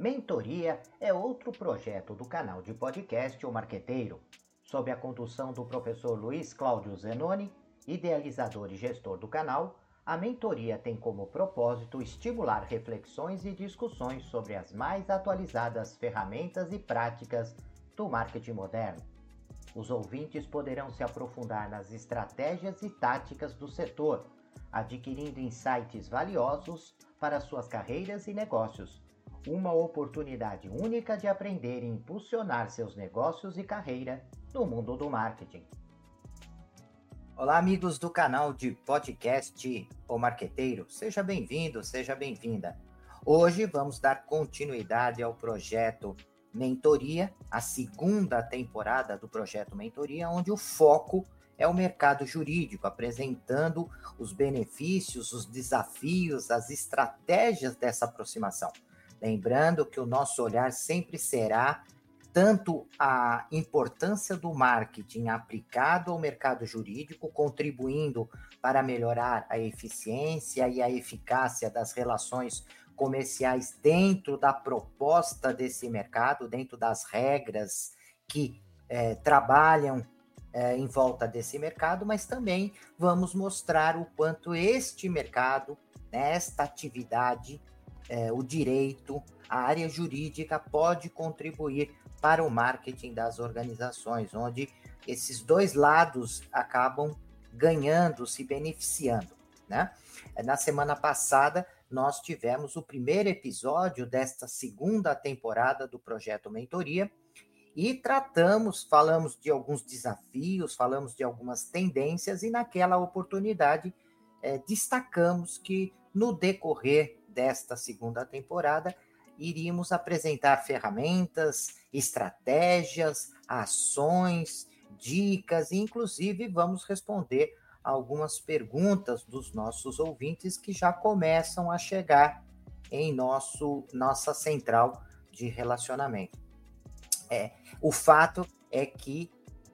Mentoria é outro projeto do canal de podcast O Marqueteiro, sob a condução do professor Luiz Cláudio Zenoni, idealizador e gestor do canal. A mentoria tem como propósito estimular reflexões e discussões sobre as mais atualizadas ferramentas e práticas do marketing moderno. Os ouvintes poderão se aprofundar nas estratégias e táticas do setor, adquirindo insights valiosos para suas carreiras e negócios. Uma oportunidade única de aprender e impulsionar seus negócios e carreira no mundo do marketing. Olá, amigos do canal de podcast O Marqueteiro. Seja bem-vindo, seja bem-vinda. Hoje vamos dar continuidade ao projeto Mentoria, a segunda temporada do projeto Mentoria, onde o foco é o mercado jurídico, apresentando os benefícios, os desafios, as estratégias dessa aproximação. Lembrando que o nosso olhar sempre será tanto a importância do marketing aplicado ao mercado jurídico, contribuindo para melhorar a eficiência e a eficácia das relações comerciais dentro da proposta desse mercado, dentro das regras que trabalham em volta desse mercado, mas também vamos mostrar o quanto este mercado, esta atividade, o direito, a área jurídica pode contribuir para o marketing das organizações, onde esses dois lados acabam ganhando, se beneficiando, né? Na semana passada, nós tivemos o primeiro episódio desta segunda temporada do Projeto Mentoria e falamos de alguns desafios, falamos de algumas tendências e naquela oportunidade destacamos que no decorrer desta segunda temporada iríamos apresentar ferramentas, estratégias, ações, dicas e inclusive vamos responder algumas perguntas dos nossos ouvintes que já começam a chegar em nossa central de relacionamento. O fato é que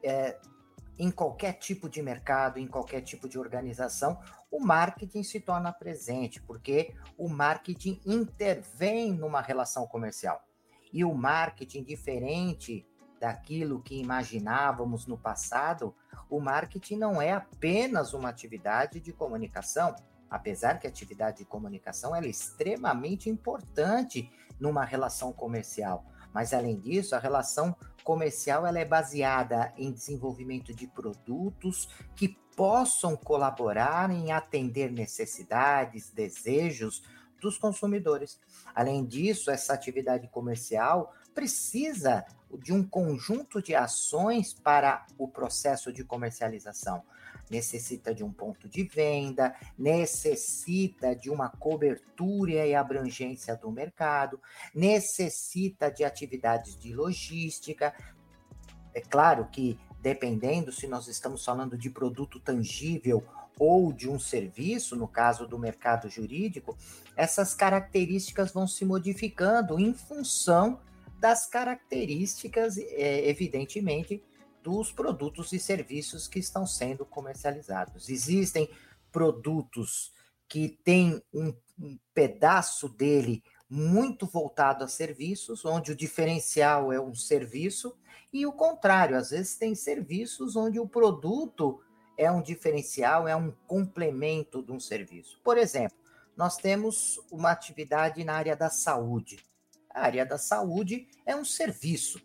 em qualquer tipo de mercado, em qualquer tipo de organização, o marketing se torna presente, porque o marketing intervém numa relação comercial. E o marketing, diferente daquilo que imaginávamos no passado, o marketing não é apenas uma atividade de comunicação, apesar que a atividade de comunicação ela é extremamente importante numa relação comercial. Mas, além disso, a relação comercial ela é baseada em desenvolvimento de produtos que possam colaborar em atender necessidades, desejos dos consumidores. Além disso, essa atividade comercial precisa de um conjunto de ações para o processo de comercialização. Necessita de um ponto de venda, necessita de uma cobertura e abrangência do mercado, necessita de atividades de logística. É claro que, dependendo se nós estamos falando de produto tangível ou de um serviço, no caso do mercado jurídico, essas características vão se modificando em função das características, evidentemente, dos produtos e serviços que estão sendo comercializados. Existem produtos que têm um pedaço dele muito voltado a serviços, onde o diferencial é um serviço, e o contrário, às vezes tem serviços onde o produto é um diferencial, é um complemento de um serviço. Por exemplo, nós temos uma atividade na área da saúde. A área da saúde é um serviço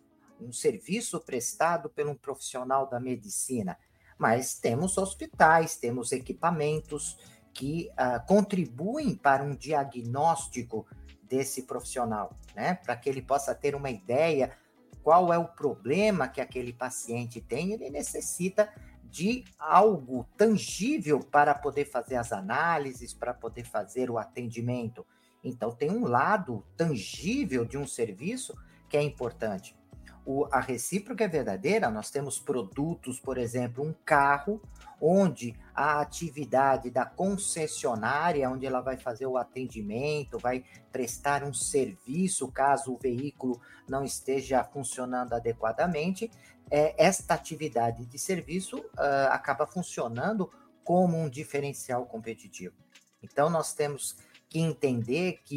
prestado por um profissional da medicina, mas temos hospitais, temos equipamentos que contribuem para um diagnóstico desse profissional, né? Para que ele possa ter uma ideia qual é o problema que aquele paciente tem, ele necessita de algo tangível para poder fazer as análises, para poder fazer o atendimento. Então, tem um lado tangível de um serviço que é importante. A recíproca é verdadeira, nós temos produtos, por exemplo, um carro, onde a atividade da concessionária, onde ela vai fazer o atendimento, vai prestar um serviço caso o veículo não esteja funcionando adequadamente, esta atividade de serviço acaba funcionando como um diferencial competitivo. Então, nós temos que entender que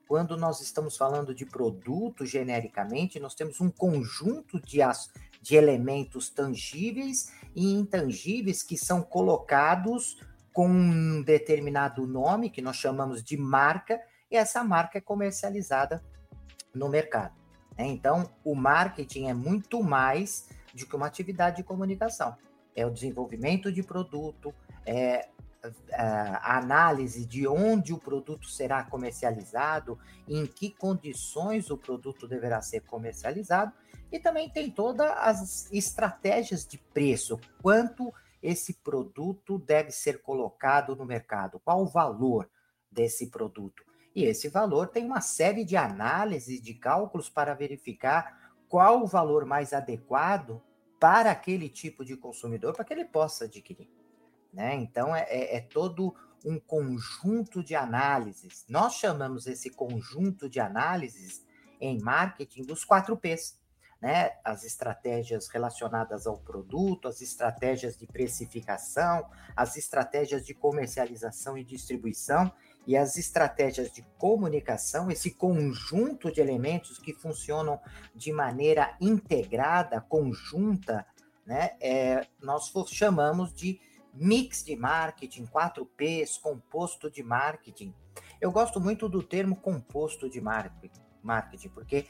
quando nós estamos falando de produto genericamente, nós temos um conjunto de elementos tangíveis e intangíveis que são colocados com um determinado nome, que nós chamamos de marca, e essa marca é comercializada no mercado. Então, o marketing é muito mais do que uma atividade de comunicação. É o desenvolvimento de produto, é a análise de onde o produto será comercializado, em que condições o produto deverá ser comercializado, e também tem todas as estratégias de preço, quanto esse produto deve ser colocado no mercado, qual o valor desse produto. E esse valor tem uma série de análises, de cálculos para verificar qual o valor mais adequado para aquele tipo de consumidor, para que ele possa adquirir. Né? Então, é todo um conjunto de análises. Nós chamamos esse conjunto de análises em marketing dos 4Ps. Né? As estratégias relacionadas ao produto, as estratégias de precificação, as estratégias de comercialização e distribuição e as estratégias de comunicação, esse conjunto de elementos que funcionam de maneira integrada, conjunta, né? Nós chamamos de mix de marketing, 4Ps, composto de marketing. Eu gosto muito do termo composto de marketing, porque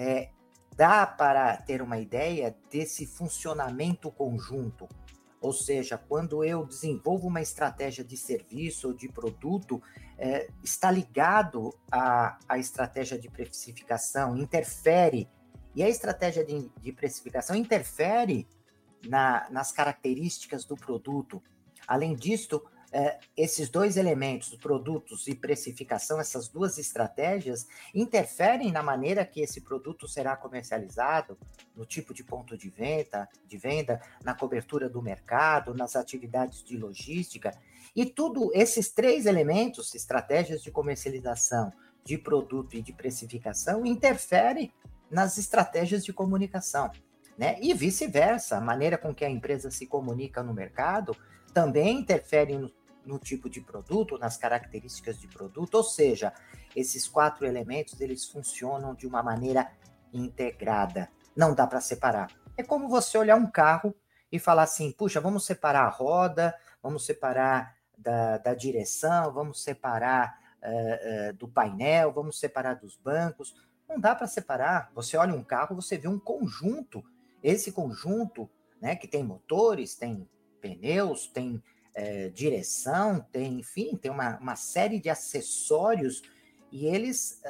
dá para ter uma ideia desse funcionamento conjunto. Ou seja, quando eu desenvolvo uma estratégia de serviço ou de produto, está ligado à estratégia de precificação, interfere. E a estratégia de precificação interfere nas características do produto. Além disso, esses dois elementos, produtos e precificação, essas duas estratégias, interferem na maneira que esse produto será comercializado, no tipo de ponto de venda, na cobertura do mercado, nas atividades de logística. E tudo, esses três elementos, estratégias de comercialização, de produto e de precificação, interferem nas estratégias de comunicação. Né? E vice-versa, a maneira com que a empresa se comunica no mercado também interfere no tipo de produto, nas características de produto, ou seja, esses 4 elementos, eles funcionam de uma maneira integrada, não dá para separar. É como você olhar um carro e falar assim, puxa, vamos separar a roda, vamos separar da direção, vamos separar do painel, vamos separar dos bancos, não dá para separar. Você olha um carro, você vê um conjunto. Esse conjunto, né, que tem motores, tem pneus, tem direção, enfim, tem uma série de acessórios e eles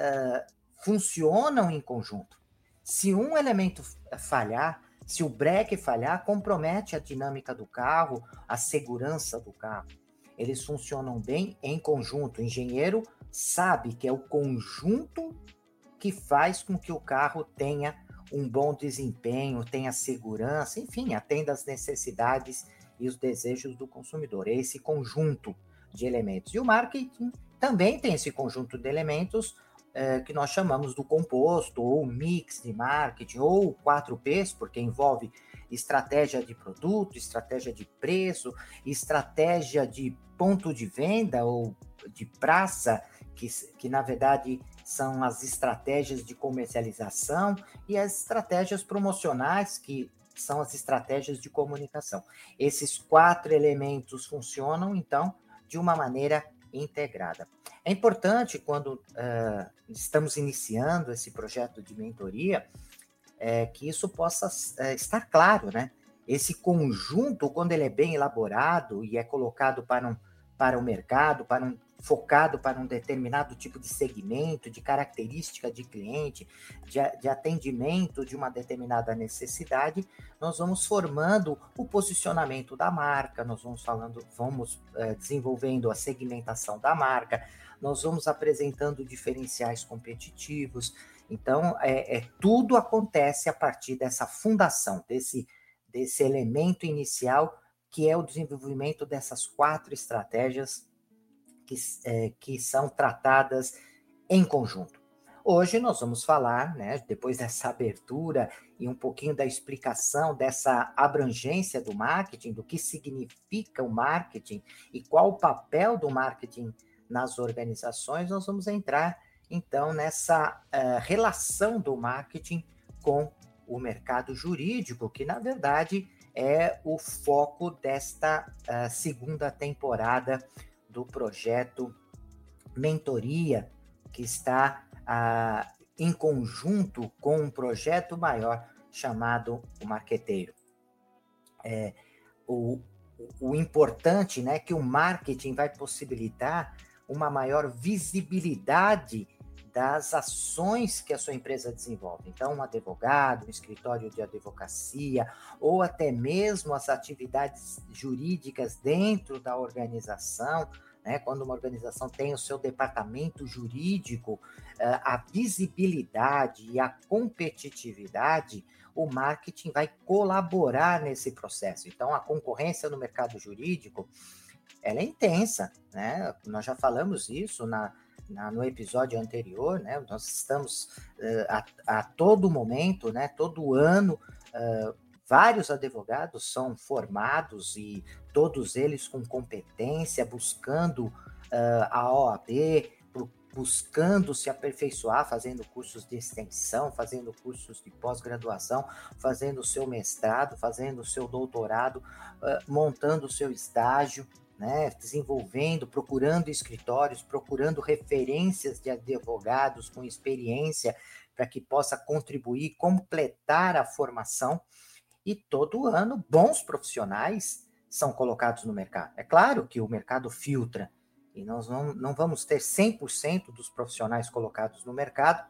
funcionam em conjunto. Se um elemento falhar, se o breque falhar, compromete a dinâmica do carro, a segurança do carro. Eles funcionam bem em conjunto. O engenheiro sabe que é o conjunto que faz com que o carro tenha um bom desempenho, tenha segurança, enfim, atenda às necessidades e os desejos do consumidor. É esse conjunto de elementos. E o marketing também tem esse conjunto de elementos que nós chamamos do composto, ou mix de marketing, ou 4Ps, porque envolve estratégia de produto, estratégia de preço, estratégia de ponto de venda ou de praça, que na verdade são as estratégias de comercialização, e as estratégias promocionais, que são as estratégias de comunicação. Esses 4 elementos funcionam, então, de uma maneira integrada. É importante, quando estamos iniciando esse projeto de mentoria, que isso possa estar claro, né? Esse conjunto, quando ele é bem elaborado e é colocado para o mercado, focado para um determinado tipo de segmento, de característica de cliente, de atendimento de uma determinada necessidade, nós vamos formando o posicionamento da marca, nós vamos desenvolvendo a segmentação da marca, nós vamos apresentando diferenciais competitivos. Então, tudo acontece a partir dessa fundação, desse elemento inicial, que é o desenvolvimento dessas 4 estratégias que são tratadas em conjunto. Hoje nós vamos falar, né, depois dessa abertura e um pouquinho da explicação dessa abrangência do marketing, do que significa o marketing e qual o papel do marketing nas organizações, nós vamos entrar então, nessa relação do marketing com o mercado jurídico, que, na verdade, é o foco desta segunda temporada do projeto Mentoria, que está em conjunto com um projeto maior chamado O Marqueteiro. O importante, né, é que o marketing vai possibilitar uma maior visibilidade das ações que a sua empresa desenvolve. Então, um advogado, um escritório de advocacia, ou até mesmo as atividades jurídicas dentro da organização, né? Quando uma organização tem o seu departamento jurídico, a visibilidade e a competitividade, o marketing vai colaborar nesse processo. Então, a concorrência no mercado jurídico, ela é intensa, né? Nós já falamos isso no episódio anterior, né? Nós estamos a todo momento, né? Todo ano, vários advogados são formados e todos eles com competência, buscando a OAB, buscando se aperfeiçoar, fazendo cursos de extensão, fazendo cursos de pós-graduação, fazendo o seu mestrado, fazendo o seu doutorado, montando o seu estágio, né, desenvolvendo, procurando escritórios, procurando referências de advogados com experiência para que possa contribuir, completar a formação. E todo ano, bons profissionais são colocados no mercado. É claro que o mercado filtra, e nós não vamos ter 100% dos profissionais colocados no mercado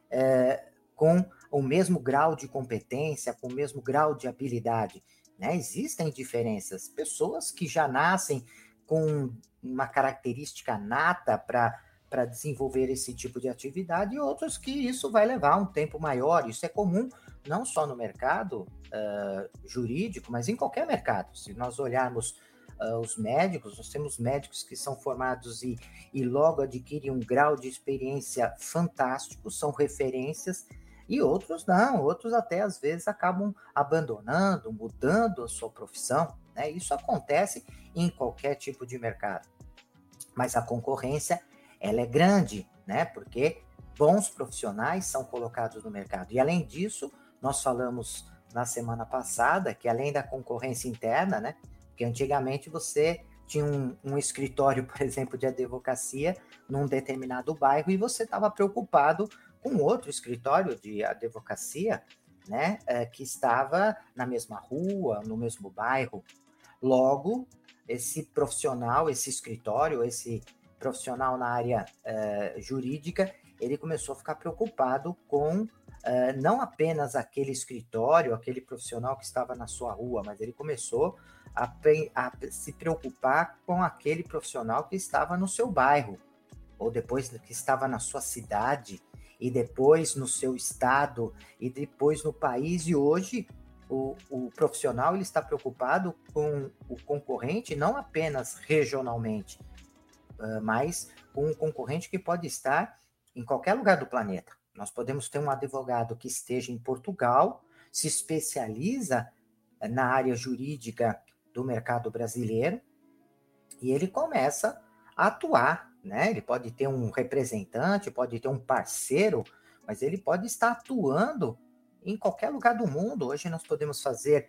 com o mesmo grau de competência, com o mesmo grau de habilidade. Né? Existem diferenças. Pessoas que já nascem com uma característica nata para desenvolver esse tipo de atividade, e outros que isso vai levar um tempo maior. Isso é comum não só no mercado jurídico, mas em qualquer mercado. Se nós olharmos os médicos, nós temos médicos que são formados e logo adquirem um grau de experiência fantástico, são referências, e outros não, outros até às vezes acabam abandonando, mudando a sua profissão, né? Isso acontece em qualquer tipo de mercado. Mas a concorrência, ela é grande, né? Porque bons profissionais são colocados no mercado. E além disso, nós falamos na semana passada que além da concorrência interna, né? Porque antigamente você tinha um escritório, por exemplo, de advocacia num determinado bairro e você estava preocupado com outro escritório de advocacia, né? Que estava na mesma rua, no mesmo bairro. Logo, esse profissional, esse escritório, esse profissional na área jurídica, ele começou a ficar preocupado com não apenas aquele escritório, aquele profissional que estava na sua rua, mas ele começou a se preocupar com aquele profissional que estava no seu bairro, ou depois que estava na sua cidade, e depois no seu estado, e depois no país, e hoje o profissional ele está preocupado com o concorrente não apenas regionalmente, mas com um concorrente que pode estar em qualquer lugar do planeta. Nós podemos ter um advogado que esteja em Portugal, se especializa na área jurídica do mercado brasileiro e ele começa a atuar, né? Ele pode ter um representante, pode ter um parceiro, mas ele pode estar atuando em qualquer lugar do mundo. Hoje nós podemos fazer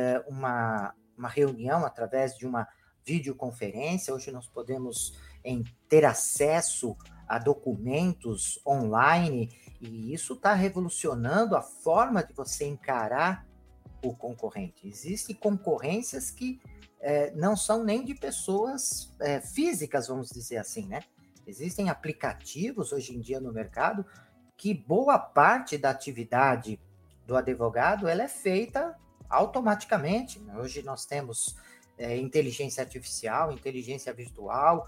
uma reunião através de uma videoconferência, hoje nós podemos ter acesso a documentos online, e isso está revolucionando a forma de você encarar o concorrente. Existem concorrências que não são nem de pessoas físicas, vamos dizer assim, né? Existem aplicativos hoje em dia no mercado que boa parte da atividade do advogado ela é feita automaticamente. Hoje nós temos inteligência artificial, inteligência virtual,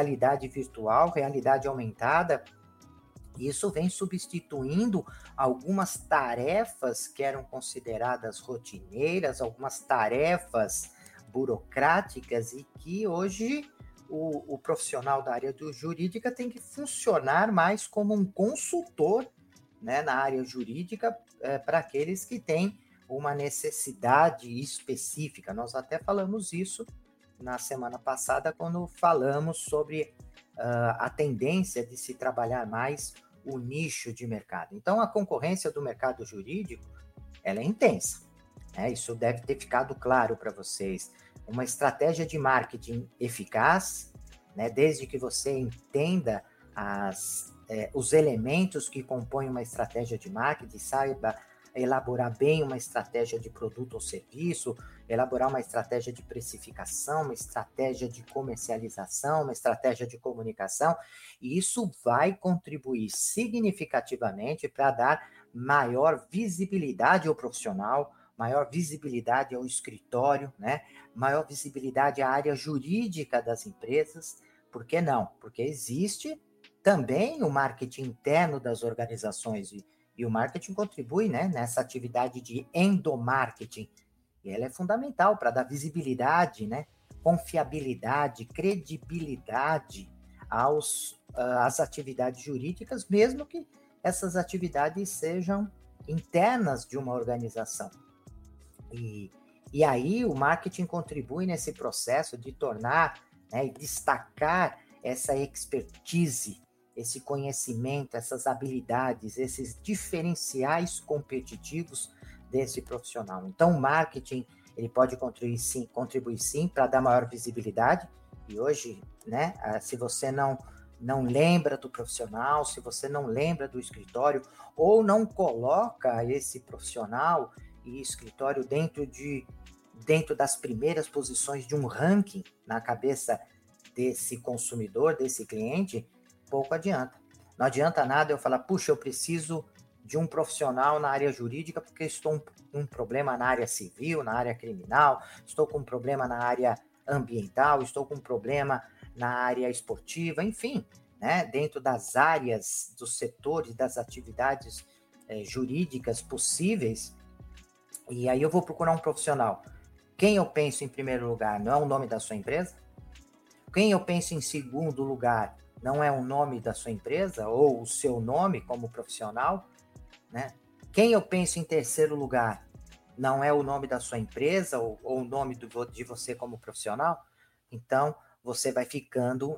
realidade aumentada. Isso vem substituindo algumas tarefas que eram consideradas rotineiras, algumas tarefas burocráticas, e que hoje o profissional da área jurídica tem que funcionar mais como um consultor, né, na área jurídica para aqueles que têm uma necessidade específica. Nós até falamos isso na semana passada, quando falamos sobre a tendência de se trabalhar mais o nicho de mercado. Então, a concorrência do mercado jurídico, ela é intensa. Isso deve ter ficado claro para vocês. Uma estratégia de marketing eficaz, desde que você entenda os elementos que compõem uma estratégia de marketing, saiba elaborar bem uma estratégia de produto ou serviço, elaborar uma estratégia de precificação, uma estratégia de comercialização, uma estratégia de comunicação, e isso vai contribuir significativamente para dar maior visibilidade ao profissional, maior visibilidade ao escritório, maior visibilidade à área jurídica das empresas. Por que não? Porque existe também o marketing interno das organizações e o marketing contribui, nessa atividade de endomarketing. E ela é fundamental para dar visibilidade, confiabilidade, credibilidade às atividades jurídicas, mesmo que essas atividades sejam internas de uma organização. E aí o marketing contribui nesse processo de tornar e destacar essa expertise, esse conhecimento, essas habilidades, esses diferenciais competitivos desse profissional. Então, o marketing ele pode contribuir sim para dar maior visibilidade. E hoje, se você não lembra do profissional, se você não lembra do escritório, ou não coloca esse profissional e escritório dentro das primeiras posições de um ranking na cabeça desse consumidor, desse cliente, pouco adianta. Não adianta nada eu falar, puxa, eu preciso de um profissional na área jurídica porque estou com um problema na área civil, na área criminal, estou com um problema na área ambiental, estou com um problema na área esportiva, enfim, dentro das áreas, dos setores, das atividades jurídicas possíveis. E aí eu vou procurar um profissional. Quem eu penso em primeiro lugar não é o nome da sua empresa? Quem eu penso em segundo lugar não é o nome da sua empresa ou o seu nome como profissional? Quem eu penso em terceiro lugar não é o nome da sua empresa ou o nome de você como profissional? Então, você vai ficando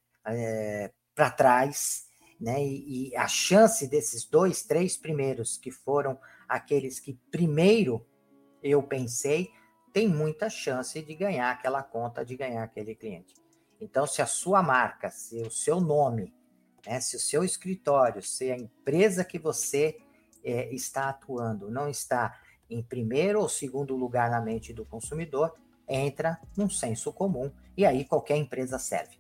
para trás, e a chance desses 2, 3 primeiros, que foram aqueles que primeiro eu pensei, tem muita chance de ganhar aquela conta, de ganhar aquele cliente. Então, se a sua marca, se o seu nome, se o seu escritório, se a empresa que você está atuando não está em primeiro ou segundo lugar na mente do consumidor, entra num senso comum e aí qualquer empresa serve.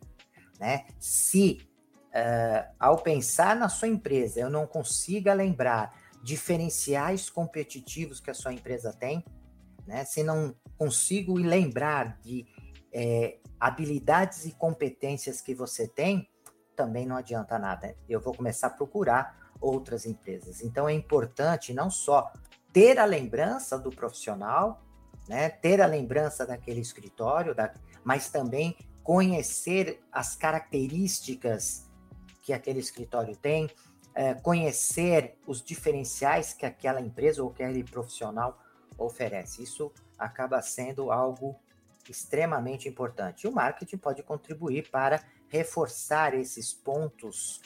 Se, ao pensar na sua empresa, eu não consiga lembrar diferenciais competitivos que a sua empresa tem, se não consigo lembrar de habilidades e competências que você tem, também não adianta nada. Eu vou começar a procurar outras empresas. Então, é importante não só ter a lembrança do profissional, ter a lembrança daquele escritório, mas também conhecer as características que aquele escritório tem, conhecer os diferenciais que aquela empresa ou aquele profissional oferece. Isso acaba sendo algo extremamente importante. E o marketing pode contribuir para reforçar esses pontos,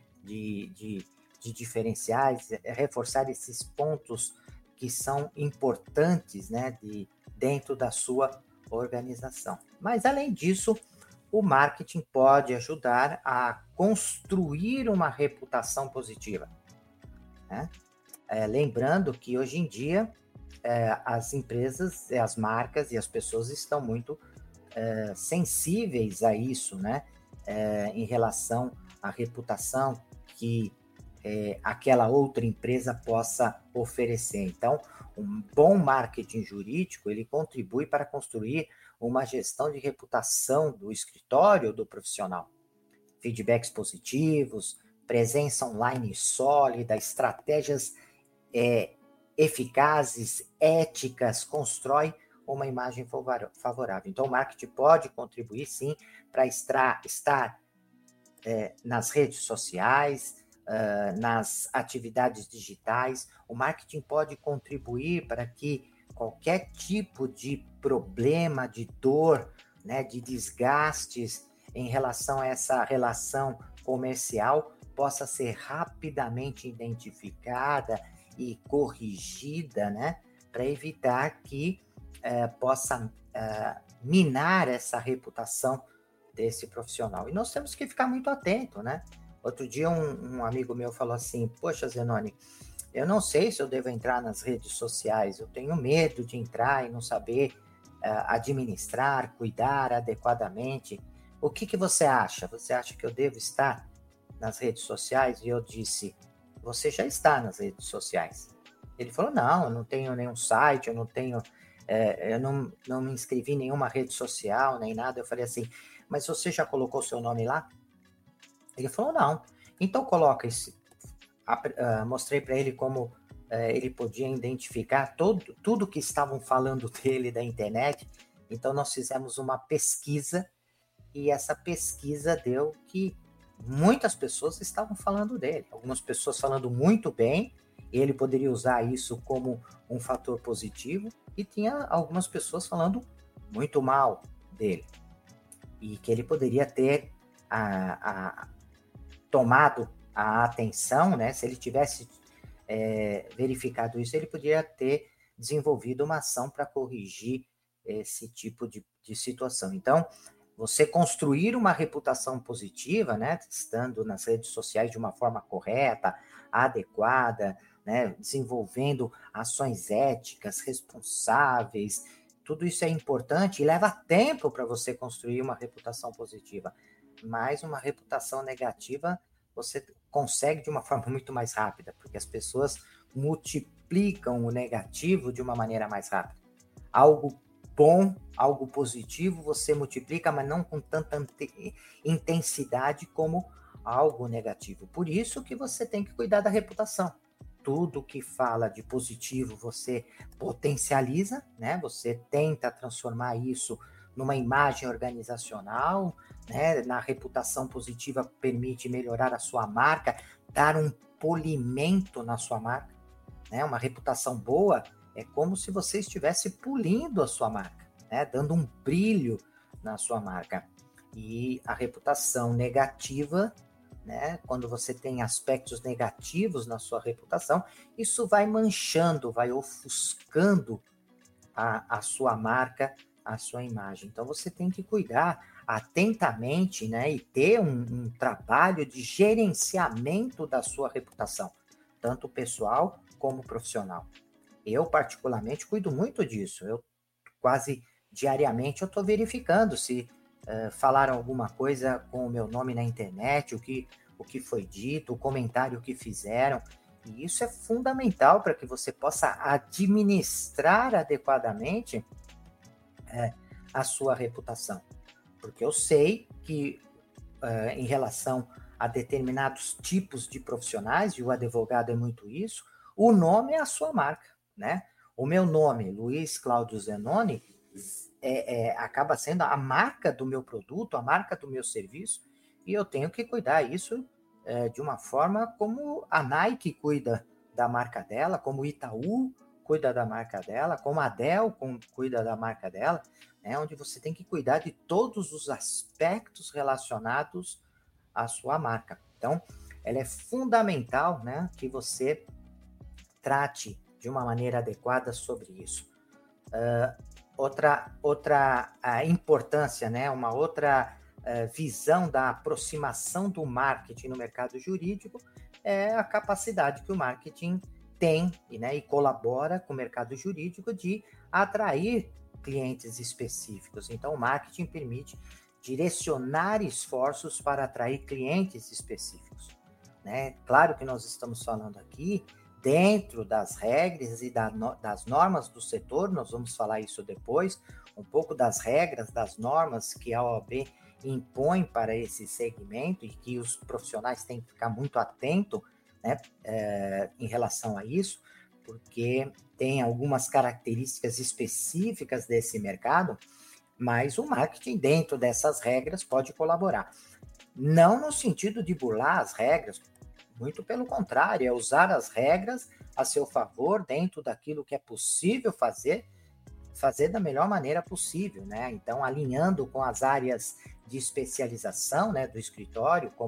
de diferenciais, reforçar esses pontos que são importantes, dentro da sua organização. Mas, além disso, o marketing pode ajudar a construir uma reputação positiva. Lembrando que, hoje em dia, as empresas, as marcas e as pessoas estão muito sensíveis a isso, em relação à reputação que aquela outra empresa possa oferecer. Então, um bom marketing jurídico, ele contribui para construir uma gestão de reputação do escritório, do profissional. Feedbacks positivos, presença online sólida, estratégias eficazes, éticas, constrói uma imagem favorável. Então, o marketing pode contribuir, sim, para estar nas redes sociais, nas atividades digitais. O marketing pode contribuir para que qualquer tipo de problema, de dor, de desgastes em relação a essa relação comercial possa ser rapidamente identificada e corrigida, né, para evitar que possa minar essa reputação desse profissional. E nós temos que ficar muito atento, né? Outro dia um amigo meu falou assim, poxa, Zenoni, eu não sei se eu devo entrar nas redes sociais, eu tenho medo de entrar e não saber administrar, cuidar adequadamente. O que você acha? Você acha que eu devo estar nas redes sociais? E eu disse, você já está nas redes sociais. Ele falou, não, eu não tenho nenhum site, eu não tenho, eu não me inscrevi em nenhuma rede social, nem nada. Eu falei assim, mas você já colocou seu nome lá? Ele falou, não. Então coloca esse. Mostrei para ele como ele podia identificar tudo que estavam falando dele da internet. Então nós fizemos uma pesquisa e essa pesquisa deu que muitas pessoas estavam falando dele. Algumas pessoas falando muito bem, ele poderia usar isso como um fator positivo, e tinha algumas pessoas falando muito mal dele. E que ele poderia ter tomado a atenção, né? Se ele tivesse verificado isso, ele poderia ter desenvolvido uma ação para corrigir esse tipo de situação. Então, você construir uma reputação positiva, né, estando nas redes sociais de uma forma correta, adequada, né, desenvolvendo ações éticas, responsáveis, tudo isso é importante e leva tempo para você construir uma reputação positiva. Mas uma reputação negativa você consegue de uma forma muito mais rápida, porque as pessoas multiplicam o negativo de uma maneira mais rápida. Algo bom, algo positivo, você multiplica, mas não com tanta intensidade como algo negativo. Por isso que você tem que cuidar da reputação. Tudo que fala de positivo, você potencializa, né? Você tenta transformar isso numa imagem organizacional, né? Na reputação positiva permite melhorar a sua marca, dar um polimento na sua marca, né? Uma reputação boa é como se você estivesse polindo a sua marca, né? Dando um brilho na sua marca. E a reputação negativa, né? Quando você tem aspectos negativos na sua reputação, isso vai manchando, vai ofuscando a sua marca, a sua imagem. Então você tem que cuidar atentamente, né? E ter um trabalho de gerenciamento da sua reputação, tanto pessoal como profissional. Eu, particularmente, cuido muito disso. Eu quase diariamente eu estou verificando se falaram alguma coisa com o meu nome na internet, o que foi dito, o comentário que fizeram. E isso é fundamental para que você possa administrar adequadamente a sua reputação. Porque eu sei que em relação a determinados tipos de profissionais, e o advogado é muito isso, o nome é a sua marca, né? O meu nome, Luiz Cláudio Zenoni, acaba sendo a marca do meu produto, a marca do meu serviço, e eu tenho que cuidar isso de uma forma como a Nike cuida da marca dela, como o Itaú cuida da marca dela, como a Dell cuida da marca dela, né? Onde você tem que cuidar de todos os aspectos relacionados à sua marca. Então, ela é fundamental, né, que você trate de uma maneira adequada sobre isso. Outra importância, né, uma outra visão da aproximação do marketing no mercado jurídico é a capacidade que o marketing tem, né, e colabora com o mercado jurídico de atrair clientes específicos. Então, o marketing permite direcionar esforços para atrair clientes específicos, né? Claro que nós estamos falando aqui dentro das regras e das normas do setor, nós vamos falar isso depois, um pouco das regras, das normas que a OAB impõe para esse segmento e que os profissionais têm que ficar muito atentos, né, em relação a isso, porque tem algumas características específicas desse mercado, mas o marketing dentro dessas regras pode colaborar. Não no sentido de burlar as regras, muito pelo contrário, é usar as regras a seu favor dentro daquilo que é possível fazer da melhor maneira possível, né? Então, alinhando com as áreas de especialização, né, do escritório, como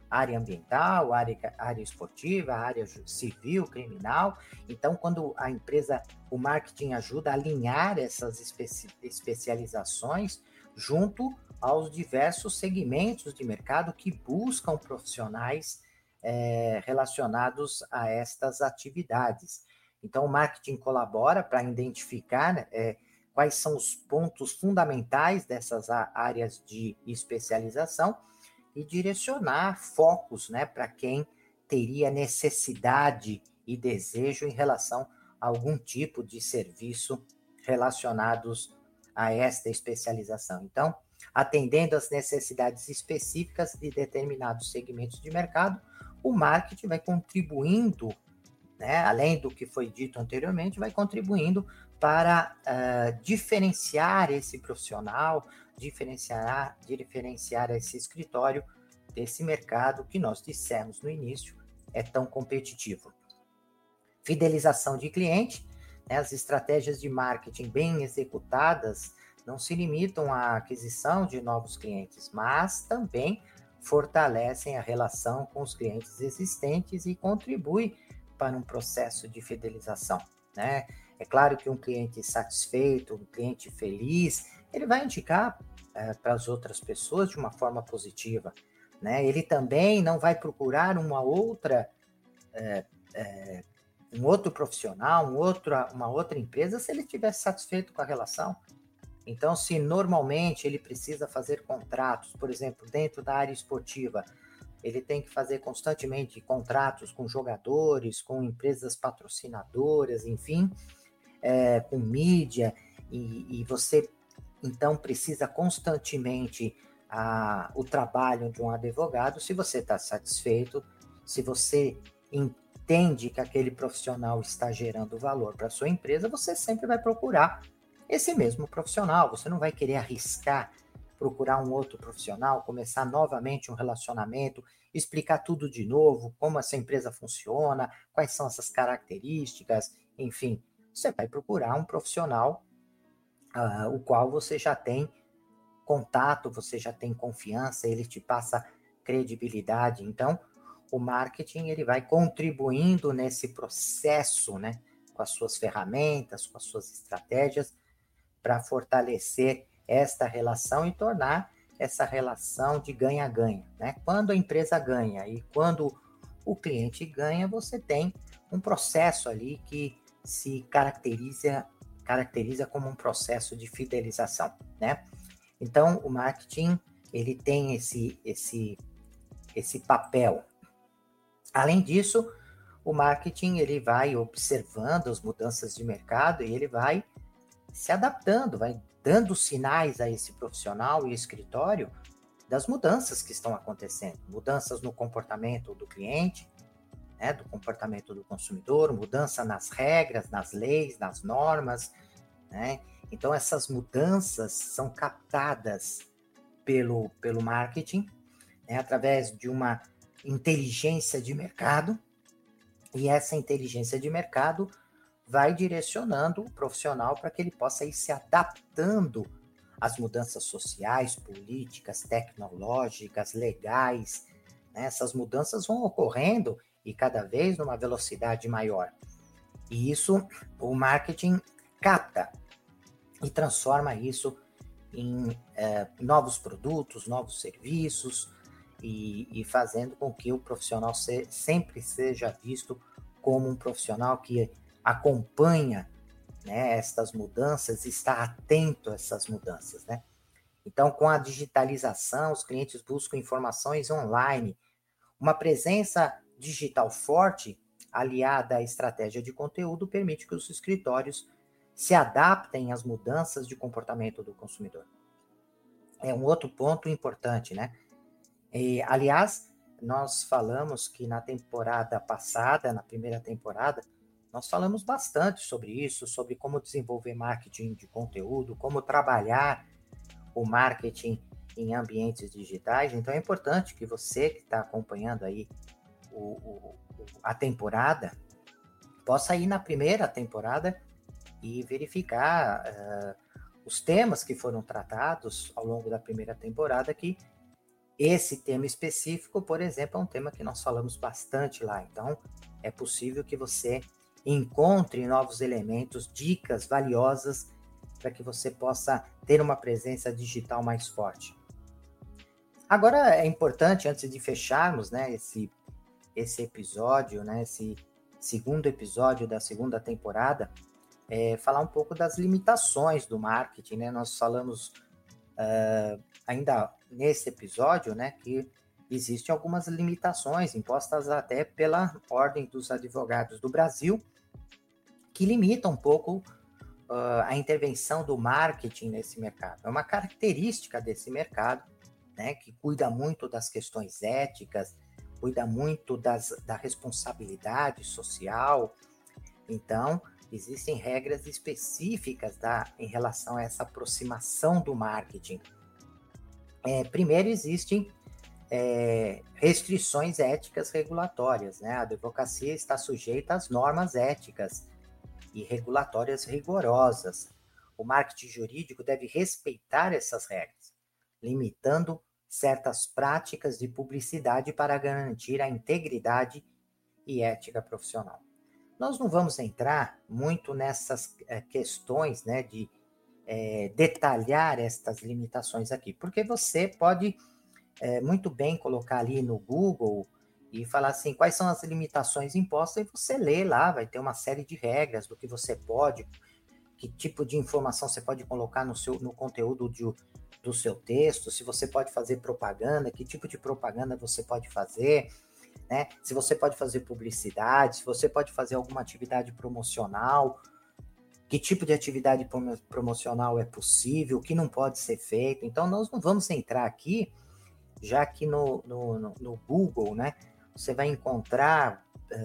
área ambiental, área esportiva, área civil, criminal. Então, quando a empresa, o marketing ajuda a alinhar essas especializações junto aos diversos segmentos de mercado que buscam profissionais relacionados a estas atividades. Então, o marketing colabora para identificar quais são os pontos fundamentais dessas áreas de especialização e direcionar focos, né, para quem teria necessidade e desejo em relação a algum tipo de serviço relacionados a esta especialização. Então, atendendo às necessidades específicas de determinados segmentos de mercado, o marketing vai contribuindo, né, além do que foi dito anteriormente, vai contribuindo para diferenciar esse profissional, diferenciar esse escritório desse mercado que nós dissemos no início é tão competitivo. Fidelização de cliente, né, as estratégias de marketing bem executadas não se limitam à aquisição de novos clientes, mas também fortalecem a relação com os clientes existentes e contribuem para um processo de fidelização, né? É claro que um cliente satisfeito, um cliente feliz, ele vai indicar para as outras pessoas de uma forma positiva, né? Ele também não vai procurar um outro profissional, uma outra empresa, se ele estiver satisfeito com a relação. Então, se normalmente ele precisa fazer contratos, por exemplo, dentro da área esportiva, ele tem que fazer constantemente contratos com jogadores, com empresas patrocinadoras, enfim, com mídia, e você, então, precisa constantemente o trabalho de um advogado. Se você está satisfeito, se você entende que aquele profissional está gerando valor para a sua empresa, você sempre vai procurar esse mesmo profissional. Você não vai querer arriscar, procurar um outro profissional, começar novamente um relacionamento, explicar tudo de novo, como essa empresa funciona, quais são essas características, enfim. Você vai procurar um profissional o qual você já tem contato, você já tem confiança, ele te passa credibilidade. Então, o marketing ele vai contribuindo nesse processo, né, com as suas ferramentas, com as suas estratégias, para fortalecer esta relação e tornar essa relação de ganha-ganha, né? Quando a empresa ganha e quando o cliente ganha, você tem um processo ali que se caracteriza como um processo de fidelização, né? Então, o marketing, ele tem esse papel. Além disso, o marketing, ele vai observando as mudanças de mercado e ele vai se adaptando, vai dando sinais a esse profissional e escritório das mudanças que estão acontecendo, mudanças no comportamento do cliente, né, do comportamento do consumidor, mudança nas regras, nas leis, nas normas, né? Então, essas mudanças são captadas pelo marketing, né, através de uma inteligência de mercado, e essa inteligência de mercado vai direcionando o profissional para que ele possa ir se adaptando às mudanças sociais, políticas, tecnológicas, legais, né? Essas mudanças vão ocorrendo e cada vez numa velocidade maior. E isso o marketing capta e transforma isso em novos produtos, novos serviços e fazendo com que o profissional sempre seja visto como um profissional que acompanha, né, estas mudanças, está atento a essas mudanças, né? Então, com a digitalização, os clientes buscam informações online. Uma presença digital forte, aliada à estratégia de conteúdo, permite que os escritórios se adaptem às mudanças de comportamento do consumidor. É um outro ponto importante, né? Aliás, nós falamos que na temporada passada, na primeira temporada, nós falamos bastante sobre isso, sobre como desenvolver marketing de conteúdo, como trabalhar o marketing em ambientes digitais. Então, é importante que você que está acompanhando aí a temporada, possa ir na primeira temporada e verificar os temas que foram tratados ao longo da primeira temporada, que esse tema específico, por exemplo, é um tema que nós falamos bastante lá. Então, é possível que você encontre novos elementos, dicas valiosas para que você possa ter uma presença digital mais forte. Agora, é importante, antes de fecharmos, né, esse episódio, né, esse segundo episódio da segunda temporada, falar um pouco das limitações do marketing, né? Nós falamos ainda nesse episódio, né, que existem algumas limitações impostas até pela Ordem dos Advogados do Brasil, que limitam um pouco a intervenção do marketing nesse mercado. É uma característica desse mercado, né, que cuida muito das questões éticas, cuida muito da responsabilidade social. Então, existem regras específicas em relação a essa aproximação do marketing. Primeiro, existem restrições éticas regulatórias, né? A advocacia está sujeita às normas éticas e regulatórias rigorosas. O marketing jurídico deve respeitar essas regras, limitando certas práticas de publicidade para garantir a integridade e ética profissional. Nós não vamos entrar muito nessas questões, né, de detalhar estas limitações aqui, porque você pode muito bem colocar ali no Google e falar assim, quais são as limitações impostas, e você lê lá, vai ter uma série de regras do que você pode, que tipo de informação você pode colocar no conteúdo do seu texto, se você pode fazer propaganda, que tipo de propaganda você pode fazer, né? Se você pode fazer publicidade, se você pode fazer alguma atividade promocional, que tipo de atividade promocional é possível, o que não pode ser feito. Então, nós não vamos entrar aqui, já que no Google, né, você vai encontrar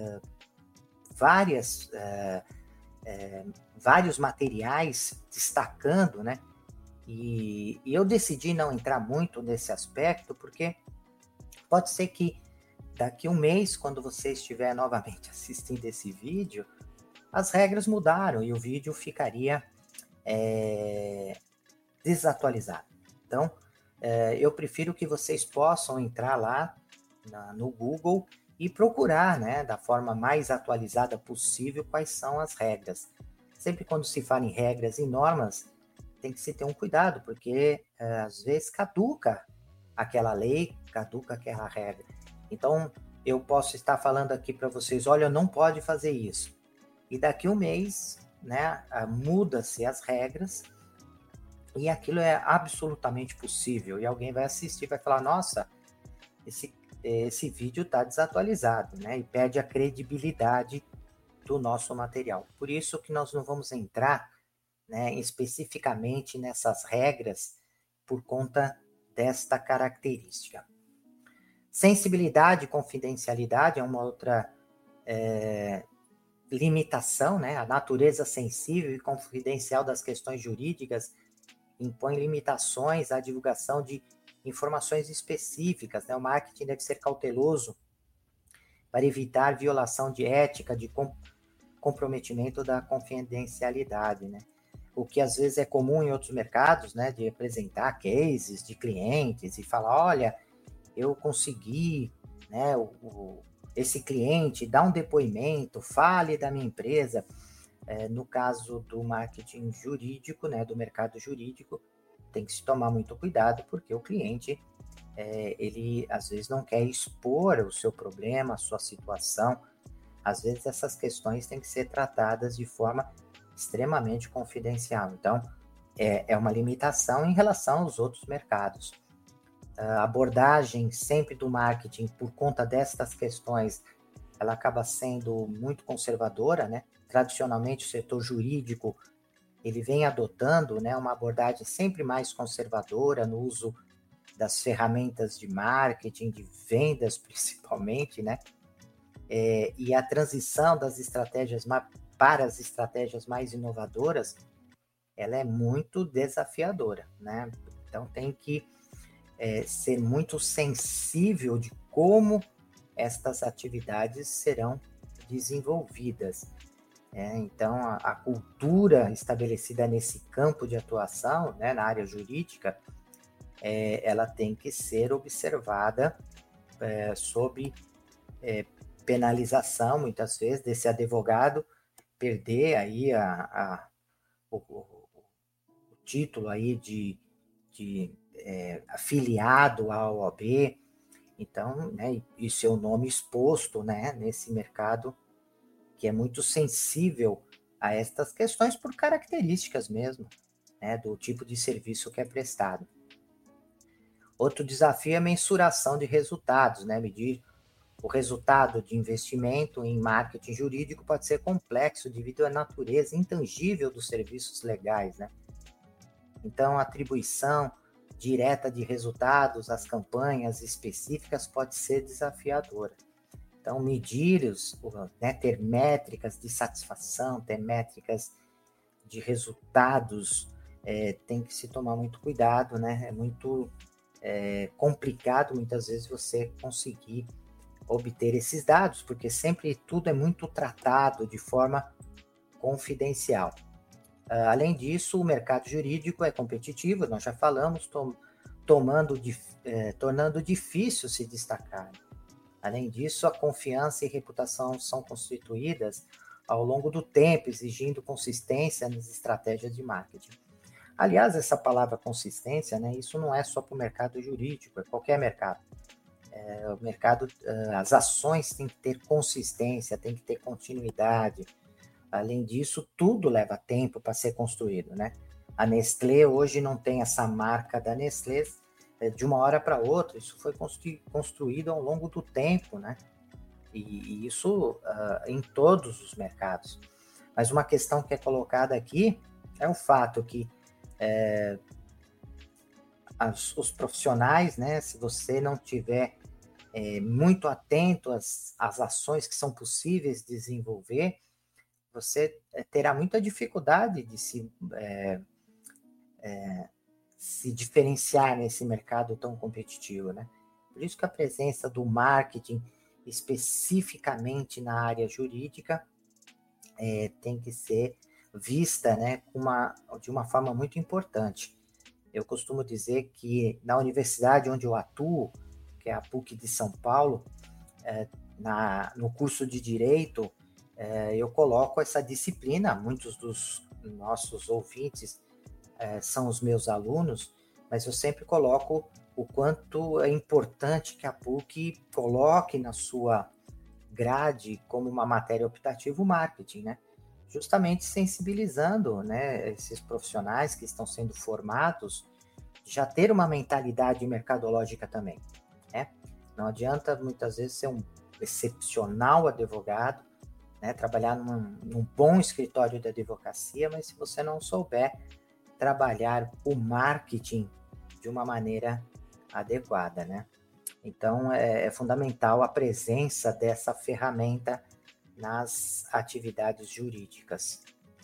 vários materiais destacando, né? E eu decidi não entrar muito nesse aspecto, porque pode ser que daqui um mês, quando você estiver novamente assistindo esse vídeo, as regras mudaram e o vídeo ficaria desatualizado. Então, eu prefiro que vocês possam entrar lá no Google e procurar, né, da forma mais atualizada possível, quais são as regras. Sempre quando se fala em regras e normas, tem que se ter um cuidado, porque às vezes caduca aquela lei, caduca aquela regra. Então, eu posso estar falando aqui para vocês, olha, não pode fazer isso. E daqui um mês, né, muda-se as regras e aquilo é absolutamente possível. E alguém vai assistir e vai falar, nossa, esse vídeo está desatualizado, né? E perde a credibilidade do nosso material. Por isso que nós não vamos entrar, né, especificamente nessas regras por conta desta característica. Sensibilidade e confidencialidade é uma outra limitação, né? A natureza sensível e confidencial das questões jurídicas impõe limitações à divulgação de informações específicas, né? O marketing deve ser cauteloso para evitar violação de ética, de comprometimento da confidencialidade, né? O que às vezes é comum em outros mercados, né? De apresentar cases de clientes e falar, olha, eu consegui, né? Esse cliente dá um depoimento, fale da minha empresa. No caso do marketing jurídico, né, do mercado jurídico, tem que se tomar muito cuidado, porque o cliente, ele às vezes não quer expor o seu problema, a sua situação. Às vezes essas questões têm que ser tratadas de forma extremamente confidencial. Então, é uma limitação em relação aos outros mercados. A abordagem sempre do marketing, por conta destas questões, ela acaba sendo muito conservadora, né? Tradicionalmente, o setor jurídico, ele vem adotando, né, uma abordagem sempre mais conservadora no uso das ferramentas de marketing, de vendas principalmente, né? E a transição das estratégias para as estratégias mais inovadoras, ela é muito desafiadora, né? Então, tem que ser muito sensível de como estas atividades serão desenvolvidas. Então, a cultura estabelecida nesse campo de atuação, né, na área jurídica, ela tem que ser observada sob penalização, muitas vezes, desse advogado perder aí o título aí de afiliado à OAB, então, né, e seu nome exposto, né, nesse mercado que é muito sensível a estas questões por características mesmo, né, do tipo de serviço que é prestado. Outro desafio é a mensuração de resultados, né, medir o resultado de investimento em marketing jurídico pode ser complexo devido à natureza intangível dos serviços legais, né? Então, a atribuição direta de resultados às campanhas específicas pode ser desafiadora. Então, medir ter métricas de satisfação, ter métricas de resultados, tem que se tomar muito cuidado, né? É muito complicado, muitas vezes, você conseguir obter esses dados, porque sempre tudo é muito tratado de forma confidencial. Além disso, o mercado jurídico é competitivo, nós já falamos, tornando difícil se destacar. Além disso, a confiança e reputação são constituídas ao longo do tempo, exigindo consistência nas estratégias de marketing. Aliás, essa palavra consistência, né, isso não é só para o mercado jurídico, é qualquer mercado. O mercado, as ações têm que ter consistência, tem que ter continuidade. Além disso, tudo leva tempo para ser construído, né? A Nestlé hoje não tem essa marca da Nestlé de uma hora para outra, isso foi construído ao longo do tempo, né? E isso em todos os mercados. Mas uma questão que é colocada aqui é o fato que os profissionais, né, se você não tiver muito atento às ações que são possíveis de desenvolver, você terá muita dificuldade de se diferenciar nesse mercado tão competitivo, né? Por isso que a presença do marketing, especificamente na área jurídica, tem que ser vista, né, de uma forma muito importante. Eu costumo dizer que na universidade onde eu atuo, que é a PUC de São Paulo, no curso de Direito, eu coloco essa disciplina, muitos dos nossos ouvintes são os meus alunos, mas eu sempre coloco o quanto é importante que a PUC coloque na sua grade como uma matéria optativa o marketing, né? Justamente sensibilizando, né, esses profissionais que estão sendo formados já ter uma mentalidade mercadológica também, né? Não adianta muitas vezes ser um excepcional advogado, né, trabalhar num bom escritório de advocacia, mas se você não souber trabalhar o marketing de uma maneira adequada, né? Então, é fundamental a presença dessa ferramenta nas atividades jurídicas.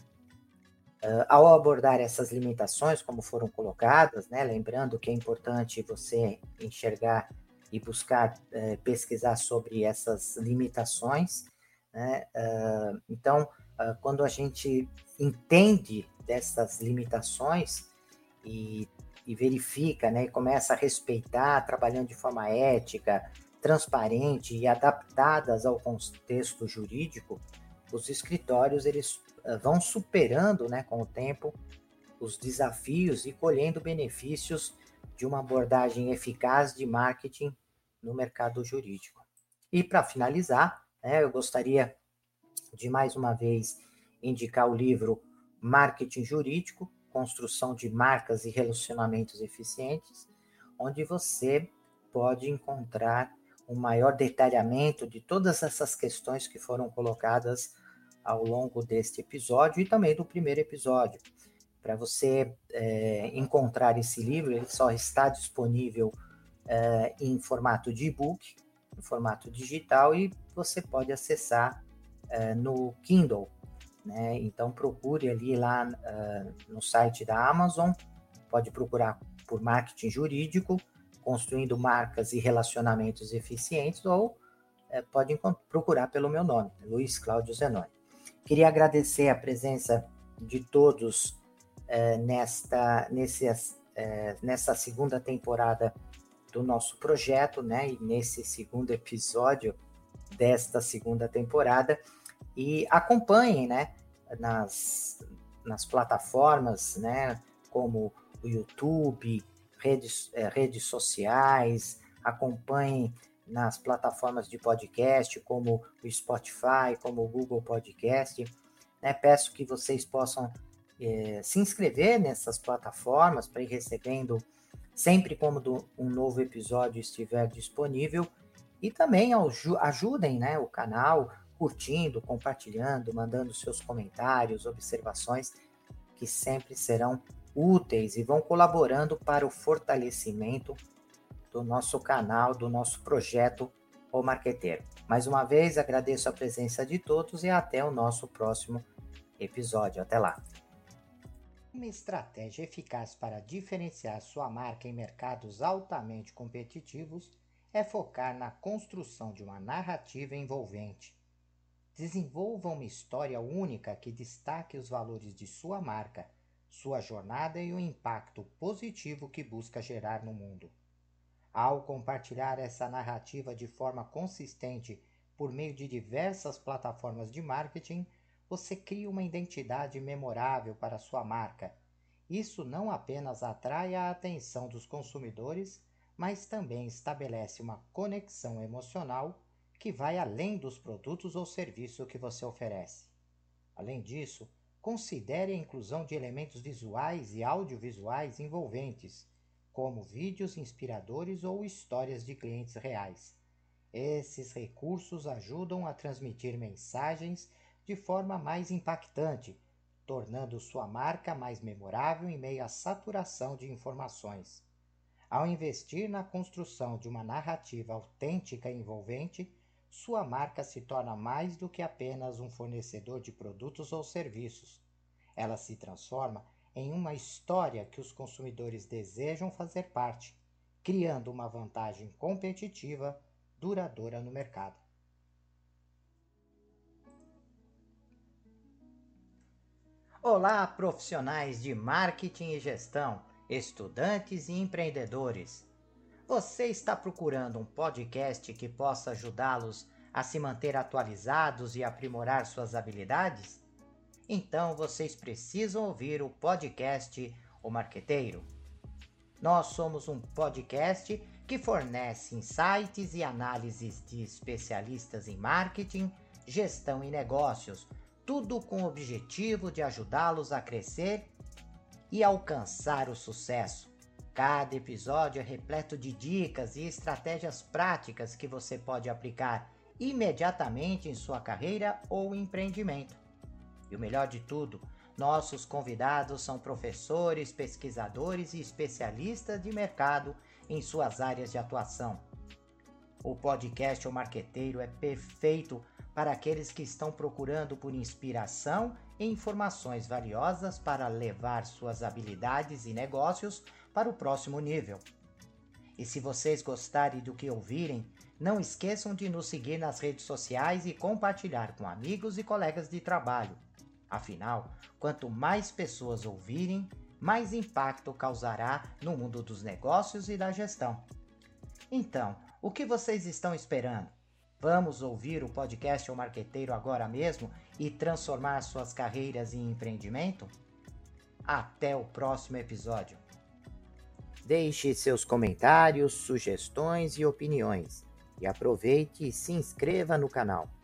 Ao abordar essas limitações, como foram colocadas, né, lembrando que é importante você enxergar e buscar pesquisar sobre essas limitações, né? Então, quando a gente entende dessas limitações e verifica, né, e começa a respeitar, trabalhando de forma ética, transparente e adaptadas ao contexto jurídico, os escritórios eles vão superando, né, com o tempo os desafios e colhendo benefícios de uma abordagem eficaz de marketing no mercado jurídico. E para finalizar, né, eu gostaria de mais uma vez indicar o livro Marketing Jurídico, Construção de Marcas e Relacionamentos Eficientes, onde você pode encontrar um maior detalhamento de todas essas questões que foram colocadas ao longo deste episódio e também do primeiro episódio. Para você encontrar esse livro, ele só está disponível em formato de e-book, em formato digital, e você pode acessar no Kindle, né? Então procure ali lá no site da Amazon, pode procurar por marketing jurídico, construindo marcas e relacionamentos eficientes, ou pode procurar pelo meu nome, Luiz Cláudio Zenoni. Queria agradecer a presença de todos nessa segunda temporada do nosso projeto, né? E nesse segundo episódio desta segunda temporada. E acompanhem, né? Nas plataformas, né? Como o YouTube, redes sociais, acompanhem nas plataformas de podcast, como o Spotify, como o Google Podcast. Né? Peço que vocês possam se inscrever nessas plataformas para ir recebendo sempre quando um novo episódio estiver disponível. E também ajudem, né, o canal curtindo, compartilhando, mandando seus comentários, observações, que sempre serão úteis e vão colaborando para o fortalecimento do nosso canal, do nosso projeto O Marqueteiro. Mais uma vez, agradeço a presença de todos e até o nosso próximo episódio. Até lá! Uma estratégia eficaz para diferenciar sua marca em mercados altamente competitivos é focar na construção de uma narrativa envolvente. Desenvolva uma história única que destaque os valores de sua marca, sua jornada e o impacto positivo que busca gerar no mundo. Ao compartilhar essa narrativa de forma consistente por meio de diversas plataformas de marketing, você cria uma identidade memorável para sua marca. Isso não apenas atrai a atenção dos consumidores, mas também estabelece uma conexão emocional que vai além dos produtos ou serviços que você oferece. Além disso, considere a inclusão de elementos visuais e audiovisuais envolventes, como vídeos inspiradores ou histórias de clientes reais. Esses recursos ajudam a transmitir mensagens de forma mais impactante, tornando sua marca mais memorável em meio à saturação de informações. Ao investir na construção de uma narrativa autêntica e envolvente, sua marca se torna mais do que apenas um fornecedor de produtos ou serviços. Ela se transforma em uma história que os consumidores desejam fazer parte, criando uma vantagem competitiva duradoura no mercado. Olá, profissionais de marketing e gestão, estudantes e empreendedores. Você está procurando um podcast que possa ajudá-los a se manter atualizados e aprimorar suas habilidades? Então vocês precisam ouvir o podcast O Marqueteiro. Nós somos um podcast que fornece insights e análises de especialistas em marketing, gestão e negócios, tudo com o objetivo de ajudá-los a crescer e alcançar o sucesso. Cada episódio é repleto de dicas e estratégias práticas que você pode aplicar imediatamente em sua carreira ou empreendimento. E o melhor de tudo, nossos convidados são professores, pesquisadores e especialistas de mercado em suas áreas de atuação. O podcast O Marqueteiro é perfeito para aqueles que estão procurando por inspiração e informações valiosas para levar suas habilidades e negócios para o próximo nível. E se vocês gostarem do que ouvirem, não esqueçam de nos seguir nas redes sociais e compartilhar com amigos e colegas de trabalho. Afinal, quanto mais pessoas ouvirem, mais impacto causará no mundo dos negócios e da gestão. Então, o que vocês estão esperando? Vamos ouvir o podcast O Marqueteiro agora mesmo e transformar suas carreiras em empreendimento? Até o próximo episódio. Deixe seus comentários, sugestões e opiniões. E aproveite e se inscreva no canal.